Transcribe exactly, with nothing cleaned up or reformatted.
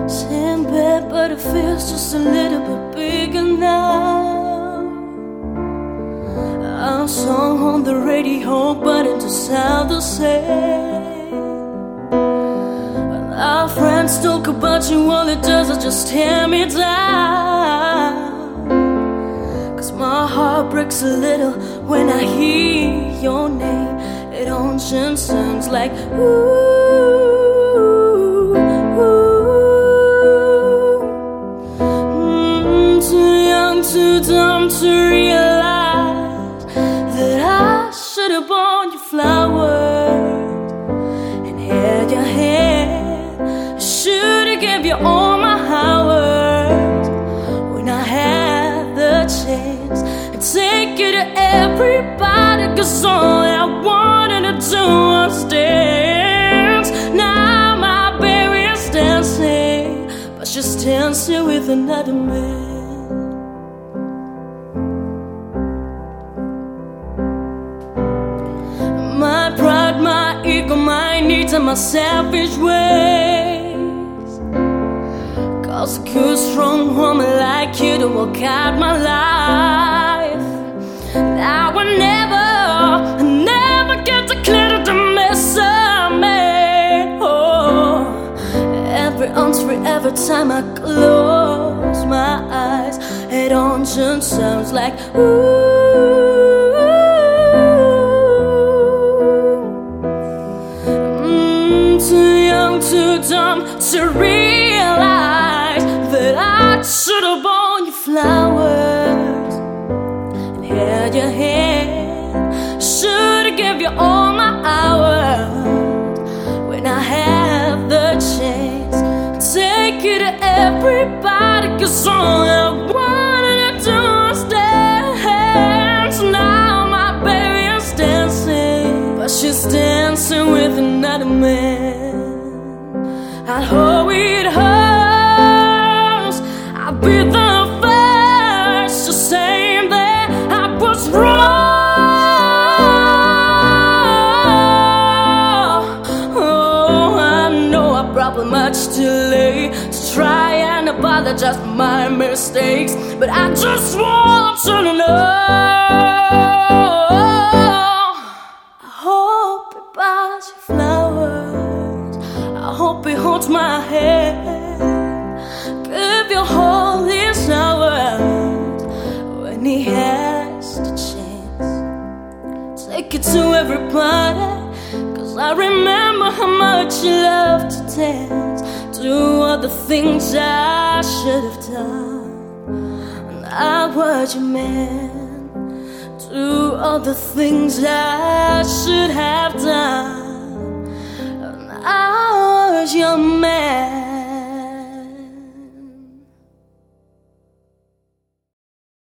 Same bed, but it feels just a little bit bigger now. Our song on the radio, but it doesn't sound the same. When our friends talk about you, all it does is just tear me down. Cause my heart breaks a little when I hear your name. It all just sounds like ooh. Too dumb to realize that I should have bought you flowers and held your hand. I should have given you all my hours when I had the chance. And take you to everybody, cause all I wanted to do was dance. Now my baby is dancing, but she's dancing with another man. My pride, my ego, my needs, and my selfish ways cause a good, strong woman like you to walk out my life. And I will never, never get to clear the mess I made. Oh, every answer, every time I close my eyes, it all just sounds like ooh. Too dumb to realize that I should have bought you flowers and held your hand. Should have given you all my hours when I had the chance. Take it to everybody, cause all I wanted to do was dance. Now my baby is dancing, but she's dancing with another man. I hope it hurts. I'll be the first to say that I was wrong. Oh, I know I'm probably much too late to try and apologize for my mistakes, but I just want you to know I hope it buys you flowers. I hope he holds my hand, give you all his hours when he has the chance. Take it to everybody, cause I remember how much you loved to dance. Do all the things I should have done, and I was your man. Do all the things I should have done, I was your man.